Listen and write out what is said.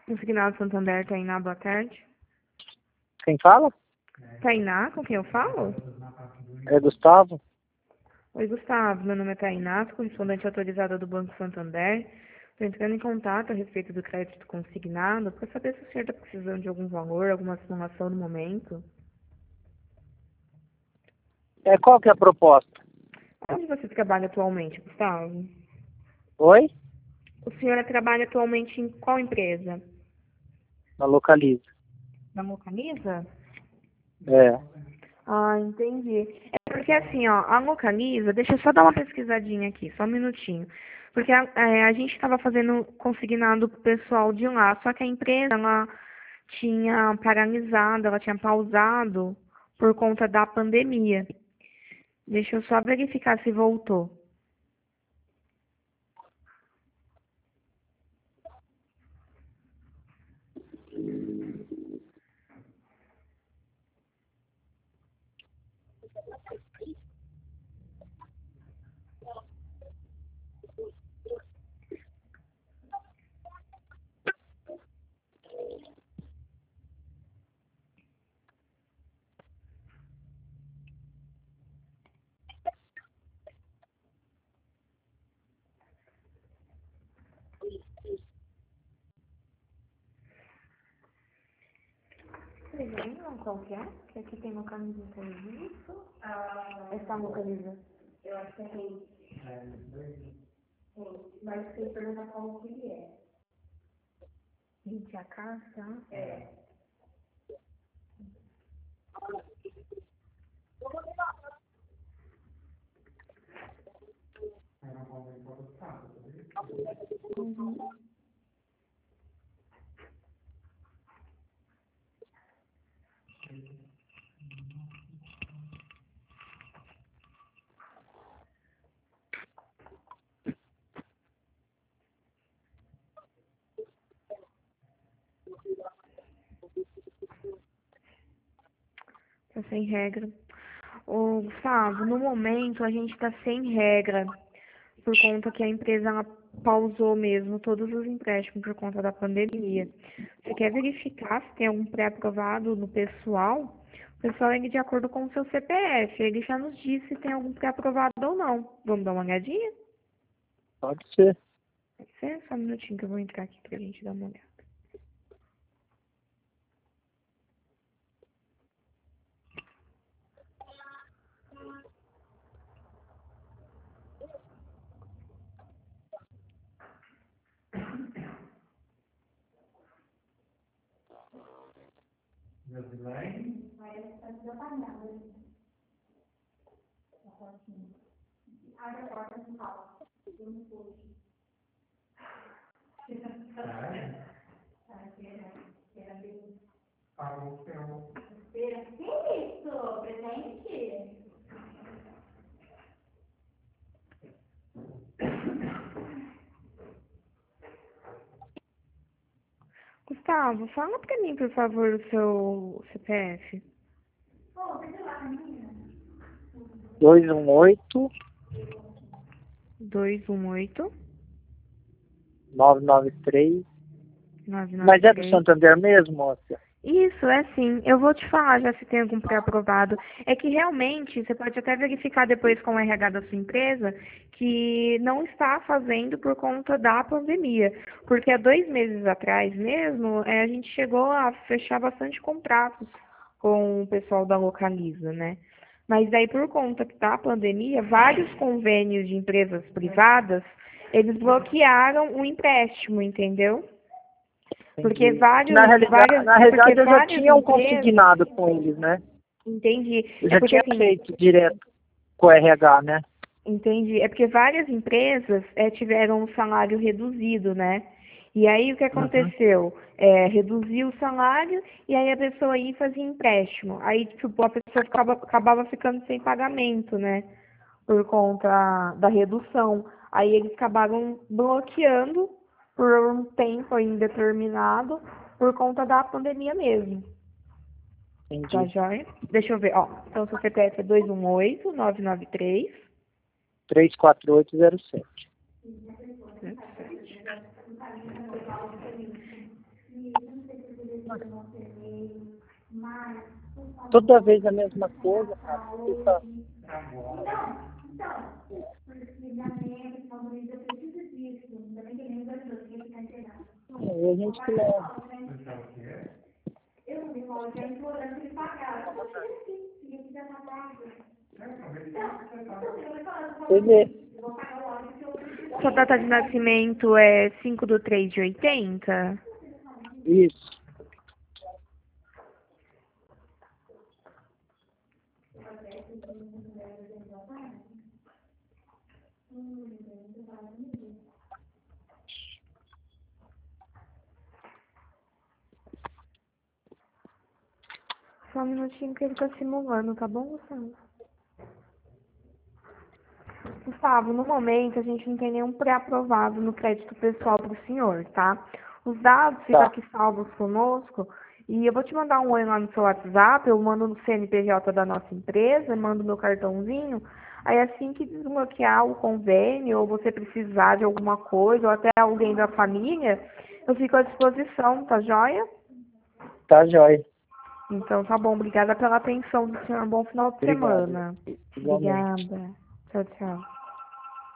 Consignado Santander, Tainá, boa tarde. Quem fala? Tainá, com quem eu falo? É Gustavo. Oi, Gustavo. Meu nome é Tainá, sou correspondente autorizada do Banco Santander. Estou entrando em contato a respeito do crédito consignado para saber se o senhor está precisando de algum valor, alguma simulação no momento. Qual que é a proposta? Onde você trabalha atualmente, Gustavo? Oi? O senhor trabalha atualmente em qual empresa? Na Localiza. Na Localiza? É. Ah, entendi. É porque assim, ó, a Localiza, deixa eu só dar uma pesquisadinha aqui, só um minutinho. Porque a gente estava fazendo consignado pro pessoal de lá, só que a empresa, ela tinha paralisado, ela tinha pausado por conta da pandemia. Deixa eu só verificar se voltou. Não, qual que é? Que aqui tem Localiza Serviço. Essa Localiza. Eu acho que é rede. Mas você pergunta qual que ele é. Rede AK, tá? É. Uhum. Tá sem regra. Ô, Gustavo, no momento a gente está sem regra, por conta que a empresa ela pausou mesmo todos os empréstimos por conta da pandemia. Você quer verificar se tem algum pré-aprovado no pessoal? O pessoal é de acordo com o seu CPF. Ele já nos disse se tem algum pré-aprovado ou não. Vamos dar uma olhadinha? Pode ser. Pode ser? Só um minutinho que eu vou entrar aqui pra gente dar uma olhada. Gustavo, fala pra mim, por favor, o seu CPF. 218 218 993. Mas é do 993. Santander mesmo, moça? Isso, é sim. Eu vou te falar já se tem algum pré-aprovado. É que realmente, você pode até verificar depois com o RH da sua empresa, que não está fazendo por conta da pandemia. Porque há 2 meses atrás mesmo, a gente chegou a fechar bastante contratos com o pessoal da Localiza, né? Mas daí, por conta da pandemia, vários convênios de empresas privadas, eles bloquearam o empréstimo, entendeu? Porque Entendi. Na porque realidade eu já várias tinha um empresas, consignado com eles, né? entendi, Eu é já porque tinha assim, feito direto com o RH, né? entendi, é porque várias empresas tiveram um salário reduzido, né? E aí o que Uhum. aconteceu? Reduziu o salário e aí a pessoa aí fazia empréstimo. Aí, tipo, a pessoa acabava ficando sem pagamento, né? Por conta da redução. Aí eles acabaram bloqueando por um tempo indeterminado por conta da pandemia mesmo. Tá Entendi. joia? Deixa eu ver, ó. Então, seu CPF é 218-993. 34807. Toda vez a mesma coisa, cara. Fica... É a gente que leva. Você vê. Sua data de nascimento é 5/3/80? Isso. Só um minutinho que ele tá simulando, tá bom, Gustavo? Gustavo, no momento a gente não tem nenhum pré-aprovado no crédito pessoal para o senhor, tá? Os dados ficam Tá. aqui salvos conosco e eu vou te mandar um oi lá no seu WhatsApp, eu mando no CNPJ da nossa empresa, mando meu cartãozinho. Aí assim que desbloquear o convênio ou você precisar de alguma coisa ou até alguém da família, eu fico à disposição, tá joia? Tá, jóia. Então tá bom, obrigada pela atenção do senhor. Bom final de Obrigado. semana. Igualmente. Obrigada. Tchau, tchau.